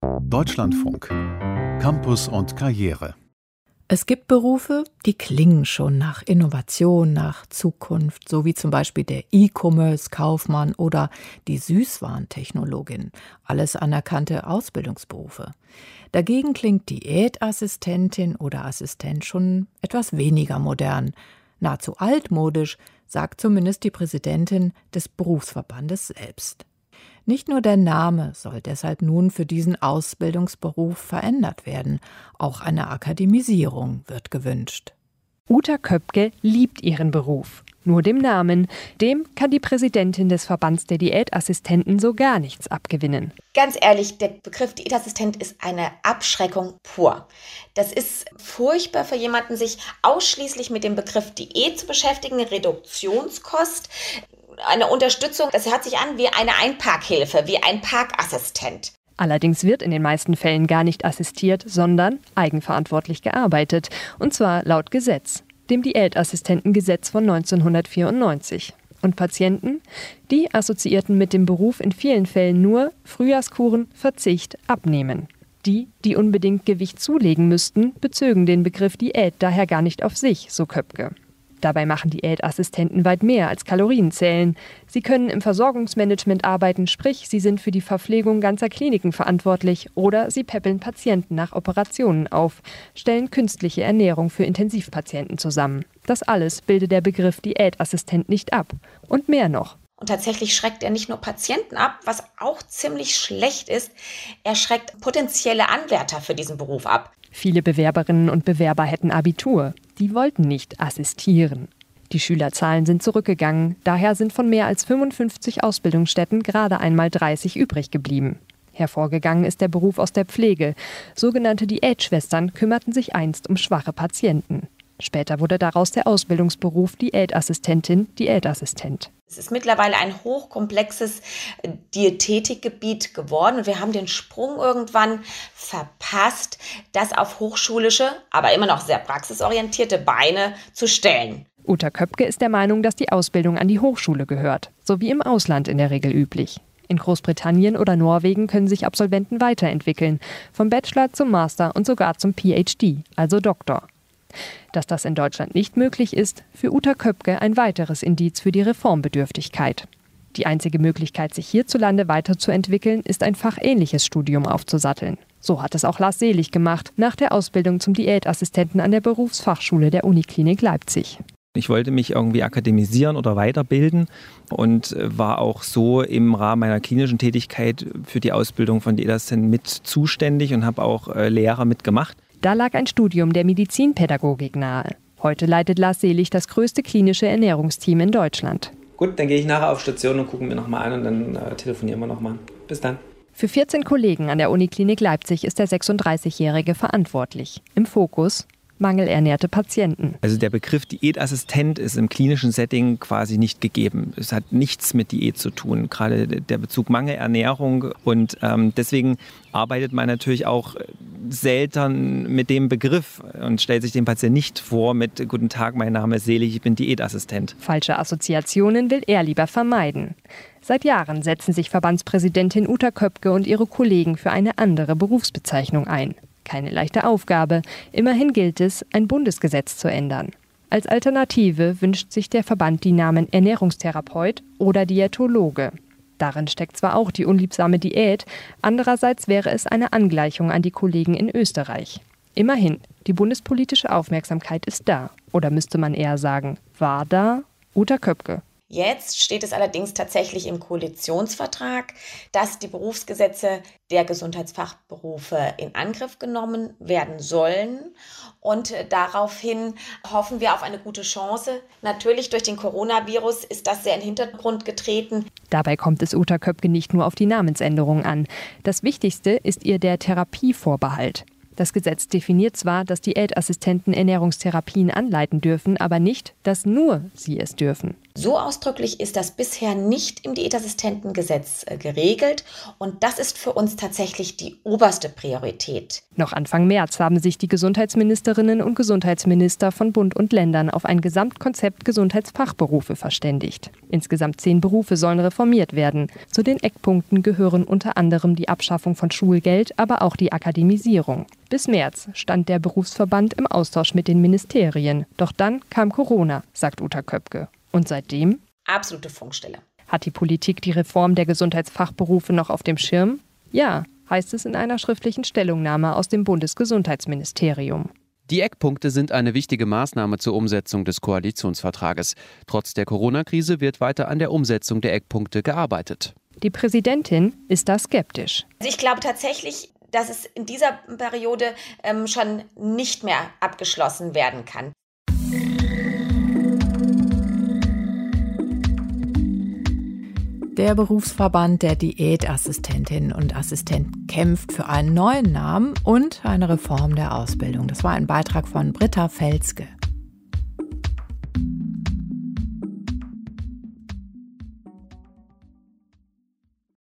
Deutschlandfunk. Campus und Karriere. Es gibt Berufe, die klingen schon nach Innovation, nach Zukunft, so wie zum Beispiel der E-Commerce-Kaufmann oder die Süßwarentechnologin. Alles anerkannte Ausbildungsberufe. Dagegen klingt Diätassistentin oder Assistent schon etwas weniger modern. Nahezu altmodisch, sagt zumindest die Präsidentin des Berufsverbandes selbst. Nicht nur der Name soll deshalb nun für diesen Ausbildungsberuf verändert werden, auch eine Akademisierung wird gewünscht. Uta Köpke liebt ihren Beruf. Nur dem Namen, dem kann die Präsidentin des Verbands der Diätassistenten so gar nichts abgewinnen. Ganz ehrlich, der Begriff Diätassistent ist eine Abschreckung pur. Das ist furchtbar für jemanden, sich ausschließlich mit dem Begriff Diät zu beschäftigen, Reduktionskost. Eine Unterstützung, das hört sich an wie eine Einparkhilfe, wie ein Parkassistent. Allerdings wird in den meisten Fällen gar nicht assistiert, sondern eigenverantwortlich gearbeitet. Und zwar laut Gesetz, dem Diätassistentengesetz von 1994. Und Patienten, die assoziierten mit dem Beruf in vielen Fällen nur Frühjahrskuren, Verzicht, Abnehmen. Die, die unbedingt Gewicht zulegen müssten, bezögen den Begriff Diät daher gar nicht auf sich, so Köpke. Dabei machen Diätassistenten weit mehr als Kalorien zählen. Sie können im Versorgungsmanagement arbeiten, sprich, sie sind für die Verpflegung ganzer Kliniken verantwortlich oder sie päppeln Patienten nach Operationen auf, stellen künstliche Ernährung für Intensivpatienten zusammen. Das alles bildet der Begriff Diätassistent nicht ab. Und mehr noch. Und tatsächlich schreckt er nicht nur Patienten ab, was auch ziemlich schlecht ist, er schreckt potenzielle Anwärter für diesen Beruf ab. Viele Bewerberinnen und Bewerber hätten Abitur. Die wollten nicht assistieren. Die Schülerzahlen sind zurückgegangen. Daher sind von mehr als 55 Ausbildungsstätten gerade einmal 30 übrig geblieben. Hervorgegangen ist der Beruf aus der Pflege. Sogenannte Diätschwestern kümmerten sich einst um schwache Patienten. Später wurde daraus der Ausbildungsberuf Diätassistentin, Diätassistent. Es ist mittlerweile ein hochkomplexes Diätetikgebiet geworden und wir haben den Sprung irgendwann verpasst, das auf hochschulische, aber immer noch sehr praxisorientierte Beine zu stellen. Uta Köpke ist der Meinung, dass die Ausbildung an die Hochschule gehört, so wie im Ausland in der Regel üblich. In Großbritannien oder Norwegen können sich Absolventen weiterentwickeln, vom Bachelor zum Master und sogar zum PhD, also Doktor. Dass das in Deutschland nicht möglich ist, für Uta Köpke ein weiteres Indiz für die Reformbedürftigkeit. Die einzige Möglichkeit, sich hierzulande weiterzuentwickeln, ist ein fachähnliches Studium aufzusatteln. So hat es auch Lars Selig gemacht, nach der Ausbildung zum Diätassistenten an der Berufsfachschule der Uniklinik Leipzig. Ich wollte mich irgendwie akademisieren oder weiterbilden und war auch so im Rahmen meiner klinischen Tätigkeit für die Ausbildung von Diätassistenten mit zuständig und habe auch Lehrer mitgemacht. Da lag ein Studium der Medizinpädagogik nahe. Heute leitet Lars Selig das größte klinische Ernährungsteam in Deutschland. Gut, dann gehe ich nachher auf Station und gucken mir nochmal an und dann telefonieren wir nochmal. Bis dann. Für 14 Kollegen an der Uniklinik Leipzig ist der 36-Jährige verantwortlich. Im Fokus mangelernährte Patienten. Also der Begriff Diätassistent ist im klinischen Setting quasi nicht gegeben. Es hat nichts mit Diät zu tun, gerade der Bezug Mangelernährung. Und deswegen arbeitet man natürlich auch selten mit dem Begriff und stellt sich den Patienten nicht vor mit „Guten Tag, mein Name ist Selig, ich bin Diätassistent". Falsche Assoziationen will er lieber vermeiden. Seit Jahren setzen sich Verbandspräsidentin Uta Köpke und ihre Kollegen für eine andere Berufsbezeichnung ein. Keine leichte Aufgabe. Immerhin gilt es, ein Bundesgesetz zu ändern. Als Alternative wünscht sich der Verband die Namen Ernährungstherapeut oder Diätologe. Darin steckt zwar auch die unliebsame Diät, andererseits wäre es eine Angleichung an die Kollegen in Österreich. Immerhin, die bundespolitische Aufmerksamkeit ist da. Oder müsste man eher sagen, war da? Uta Köpke. Jetzt steht es allerdings tatsächlich im Koalitionsvertrag, dass die Berufsgesetze der Gesundheitsfachberufe in Angriff genommen werden sollen. Und daraufhin hoffen wir auf eine gute Chance. Natürlich durch den Coronavirus ist das sehr in den Hintergrund getreten. Dabei kommt es Uta Köpke nicht nur auf die Namensänderung an. Das Wichtigste ist ihr der Therapievorbehalt. Das Gesetz definiert zwar, dass Diätassistenten Ernährungstherapien anleiten dürfen, aber nicht, dass nur sie es dürfen. So ausdrücklich ist das bisher nicht im Diätassistentengesetz geregelt und das ist für uns tatsächlich die oberste Priorität. Noch Anfang März haben sich die Gesundheitsministerinnen und Gesundheitsminister von Bund und Ländern auf ein Gesamtkonzept Gesundheitsfachberufe verständigt. Insgesamt 10 Berufe sollen reformiert werden. Zu den Eckpunkten gehören unter anderem die Abschaffung von Schulgeld, aber auch die Akademisierung. Bis März stand der Berufsverband im Austausch mit den Ministerien. Doch dann kam Corona, sagt Uta Köpke. Und seitdem? Absolute Funkstille. Hat die Politik die Reform der Gesundheitsfachberufe noch auf dem Schirm? Ja, heißt es in einer schriftlichen Stellungnahme aus dem Bundesgesundheitsministerium. Die Eckpunkte sind eine wichtige Maßnahme zur Umsetzung des Koalitionsvertrages. Trotz der Corona-Krise wird weiter an der Umsetzung der Eckpunkte gearbeitet. Die Präsidentin ist da skeptisch. Also ich glaube tatsächlich, dass es in dieser Periode schon nicht mehr abgeschlossen werden kann. Der Berufsverband der Diätassistentinnen und Assistenten kämpft für einen neuen Namen und eine Reform der Ausbildung. Das war ein Beitrag von Britta Felske.